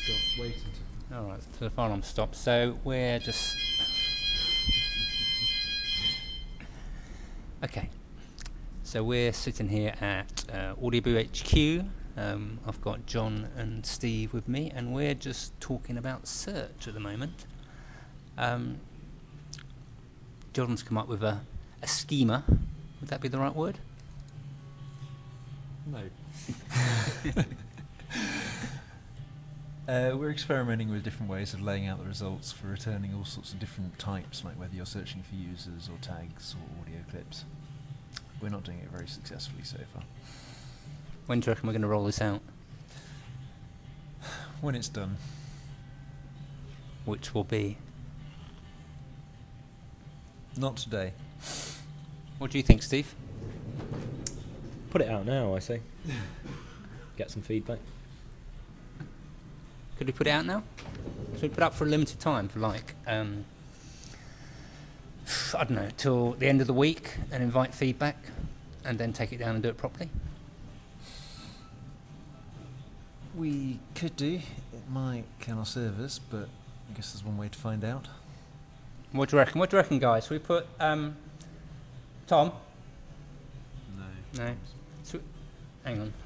Stop. Wait until. All right, so the fire alarm stops. So we're just... Okay. So we're sitting here at Audioboo HQ. I've got John and Steve with me, and we're just talking about search at the moment. Jordan's come up with a schema. Would that be the right word? No. We're experimenting with different ways of laying out the results for returning all sorts of different types, like whether you're searching for users or tags or audio clips. We're not doing it very successfully so far. When do you reckon we're going to roll this out? When it's done. Which will be... Not today. What do you think, Steve? Put it out now, I say. Get some feedback. Could we put it out now? Should we put it up for a limited time, for like, I don't know, till the end of the week, and invite feedback, and then take it down and do it properly? We could do. It might kill our servers, but I guess there's one way to find out. What do you reckon? What do you reckon, guys? Should we put Tom? No. No. Hang on.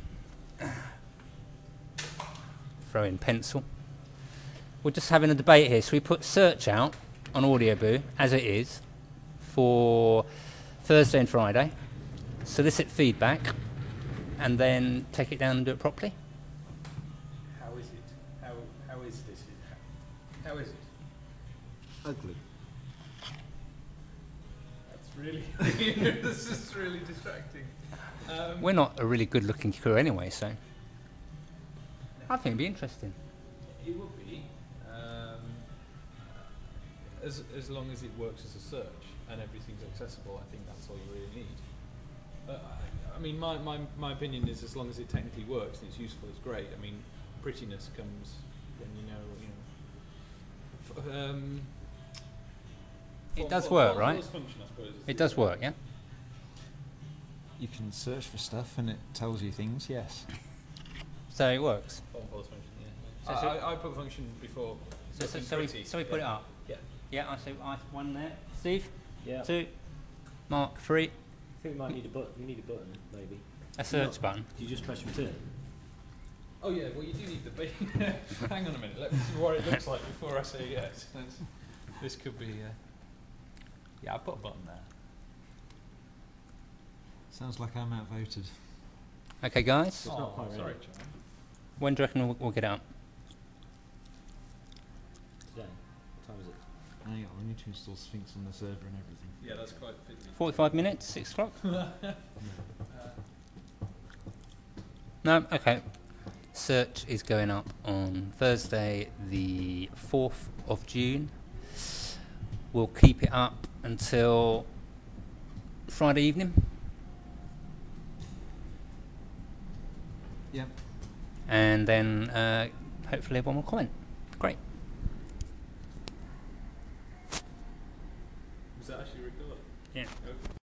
Throw in pencil. We're just having a debate here. So we put search out on Audioboo as it is for Thursday and Friday, solicit feedback, and then take it down and do it properly. How is it? How is this? How is it? Ugly. That's really. This is really distracting. We're not a really good-looking crew anyway, so I think it'd be interesting. It would be, as long as it works as a search and everything's accessible. I think that's all you really need. I mean, my opinion is as long as it technically works and it's useful, it's great. I mean, prettiness comes when you know. It does work, right? Function, I suppose, It does work, yeah? You can search for stuff and it tells you things, yes. So it works. Follows function, yeah. I put function before. So we put it up. Yeah. Yeah, I say one there. Steve? Yeah. 2. Mark, 3. I think we might need a button. You need a button, maybe. A search button. You just press return. Oh yeah, well you do need the big. Hang on a minute, let me see what it looks like before I say yes. This could be. Yeah, I put a button there. Sounds like I'm outvoted. Okay, guys. It's not quite sorry, ready. John. When do you reckon we'll get it up? Today. What time is it? Hang on, we need to install Sphinx on the server and everything. Yeah, that's quite fiddly. 45 minutes? 6 o'clock? No? Okay. Search is going up on Thursday, the 4th of June. We'll keep it up until Friday evening. Yep. And then hopefully everyone will comment. Great. Was that actually recorded? Yeah. Okay.